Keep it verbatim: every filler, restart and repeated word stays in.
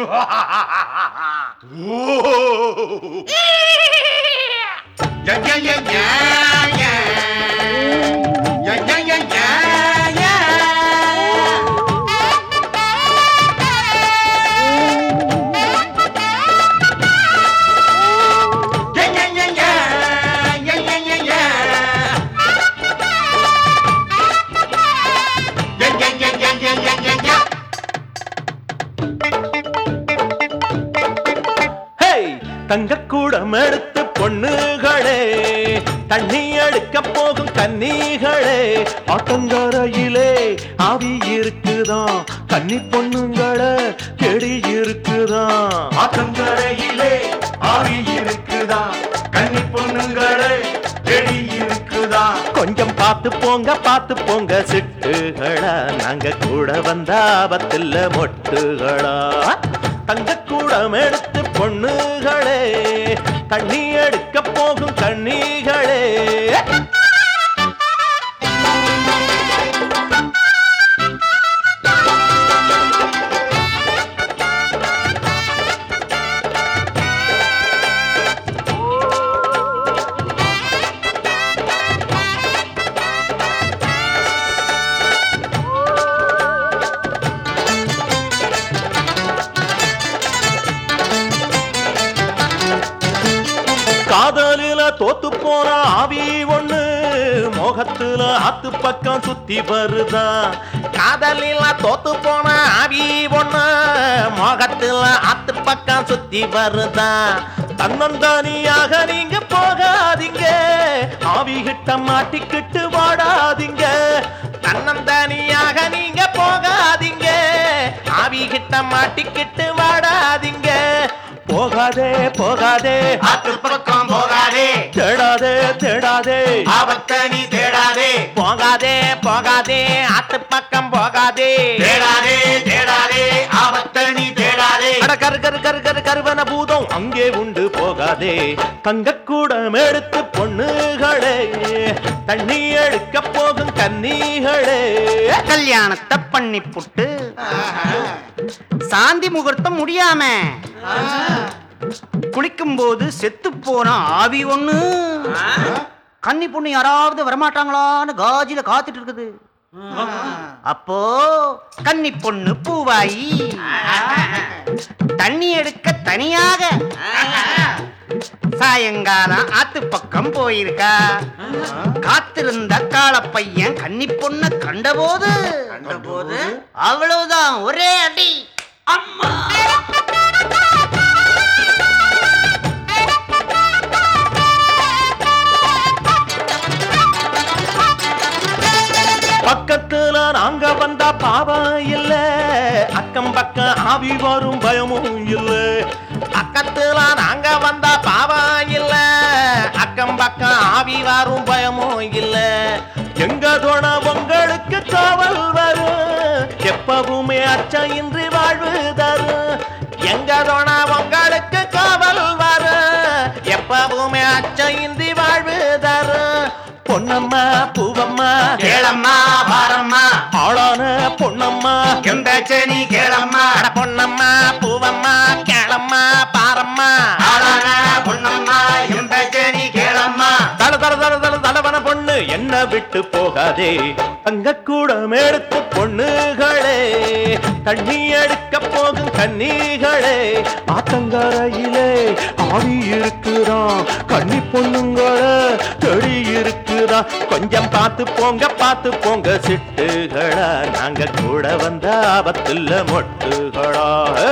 தங்கக்கூடம் எடுத்து பொண்ணுகளே, தண்ணி எடுக்க போகும் கன்னிகளே, ஆத்தங்கரையிலே ஆவி இருக்குதான், கன்னி பொண்ணுங்களே செடி இருக்குதான். ஆத்தங்கரையிலே ஆவி இருக்குதான், கன்னி பொண்ணுங்களே செடி இருக்குதான். கொஞ்சம் பார்த்து போங்க பார்த்து போங்க சிட்டுகளா, நாங்க கூட வந்த ஆபத்தில் மொட்டுகளா. தங்கக்கூடம் எடுத்து பொண்ணுகளே, தண்ணி எடுக்க போகும் கன்னிகளே. காதலில தோத்து போன ஆவி ஒண்ணு மோகத்துல ஆத்து பக்கம் சுத்தி வருதான். காதலில தோத்து போன ஆவி ஒண்ணு மோகத்துல ஆத்து பக்கம் சுத்தி வருதான். தன்னந்தனியாக நீங்க போகாதீங்க, ஆவி கிட்ட மாட்டிக்கிட்டு வாடாதீங்க. தன்னந்தனியாக நீங்க போகாதீங்க, ஆவி கிட்ட மாட்டிக்கிட்டு வாடாதீங்க. போகாதே போகாதே ஆத்து பக்கம் போகாதே, தேடாதே தேடாதே ஆபத்தை நீ தேடாதே. போகாதே போகாதே ஆத்து பக்கம் போகாதே, தேடாதே தேடாதே ஆபத்தை நீ தேடாதே. அட கரு கரு கரு கரு கருவன பூதம் அங்கே உண்டு போகாதே. தங்கக்கூடம் எடுத்து பொண்ணுகளே, தண்ணி எடுக்க போகும் கன்னிகளே. கல்யாணத்தை பண்ணி புட்டு சாந்தி முகூர்த்தம் முடியாம குளிக்கும் போது செத்து போன ஆவி ஒண்ணு கன்னி பொண்ணு யாராவது வரமாட்டாங்களான்னு காஜில காத்துட்டு இருக்குது. அப்போ கன்னி பொண்ணு பூவாயி தண்ணி எடுக்க தனியாக சாயங்காலம் ஆத்து பக்கம் போயிருக்கா. காத்திருந்த கால பையன் கன்னி பொண்ணு கண்டபோது கண்டபோது அவ்வளவுதான் ஒரே அடி. அம்மா பக்கத்துல நாங்க வந்தா பாவம் இல்ல, அக்கம் பக்கம் ஆவி வரும் பயமும் இல்ல. பக்கத்துல நாங்க வந்தா பாவம் இல்ல, அக்கம் பக்கம் ஆவி வரும் பயமும் இல்ல. எங்க தோண உங்களுக்கு காவல் வரும், எப்பவுமே அச்சம் இன்றி வாழ்வு தரும். எங்க தோண உங்களுக்கு காவல் வரும், எப்பவுமே அச்சம் இன்றி வாழ்வு தரும். பொன்னம்மா பூவம்மா கேளம்மா பாரம்மா, ஆளான பொன்னம்மா எம்பச்சனி கேளம்மா. பொன்னம்மா பூவம்மா கேளம்மா பாரம்மா, ஆளான பொன்னம்மா எம்பச்சனி கேளம்மா. தல தல தல தல தலவன பொண்ணு என்ன விட்டு போகாதே. தங்கக்கூடம் எடுத்து பொண்ணுகளே, தண்ணி எடுக்க போகும் கன்னிகளே. ஆத்தங்கரையிலே ஆவி இருக்குதான், கன்னி பொண்ணுங்களே செடி இருக்குதா. கொஞ்சம் பார்த்து போங்க பார்த்து போங்க சிட்டுகளா, நாங்க கூட வந்த ஆபத்துல மொட்டுகளா.